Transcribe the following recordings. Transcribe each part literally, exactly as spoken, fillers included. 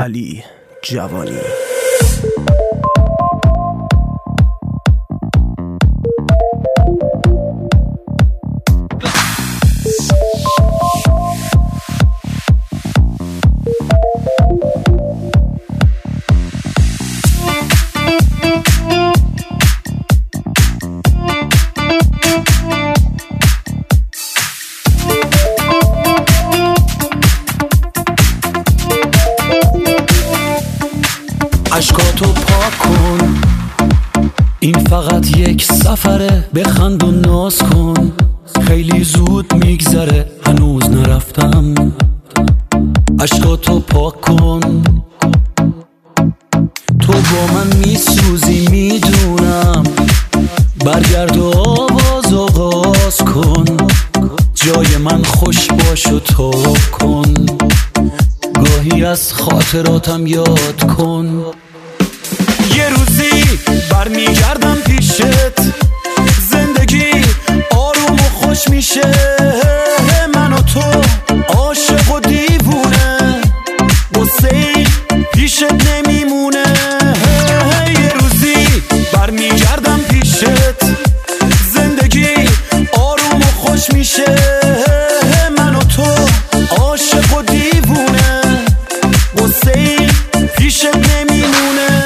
علی جوانی. عشقاتو پاک کن، این فقط یک سفره، بخند و ناز کن، خیلی زود میگذره هنوز نرفتم. عشقاتو پاک کن، تو با من میسوزی میدونم، برگرد و آواز آغاز کن، جای من خوش باش و تو کن، گاهی از خاطراتم یاد کن. یه روزی برمیگردم پیشت، زندگی آروم و خوش میشه، من و تو عاشق و دیوونه، قصه‌ای پیشت نمیمونه. یه روزی برمیگردم پیشت، زندگی آروم و خوش میشه، من و تو عاشق و دیوونه، قصه‌ای پیشت نمیمونه.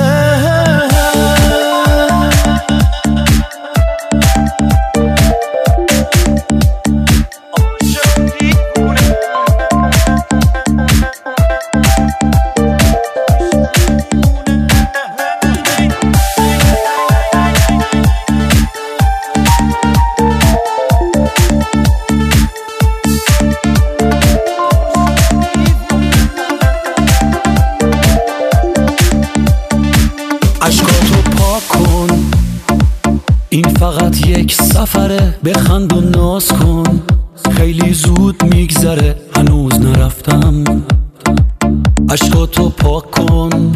عشقاتو پاک کن، این فقط یک سفره، بخند و ناز کن، خیلی زود میگذره هنوز نرفتم. عشقاتو پاک کن،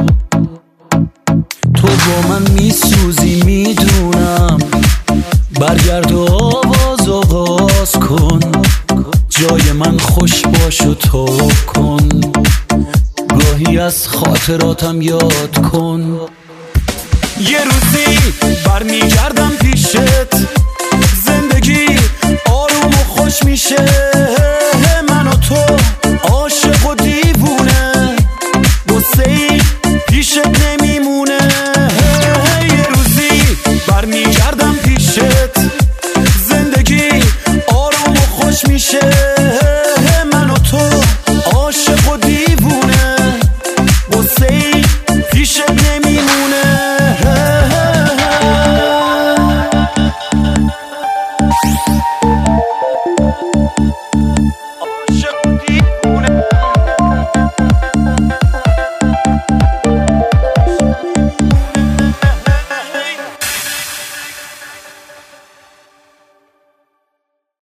تو با من میسوزی میدونم، برگرد و آواز آغاز کن، جای من خوش باش و تو کن، گاهی از خاطراتم یاد کن. یه روزی برمیگردم پیشت، زندگی آروم و خوش میشه،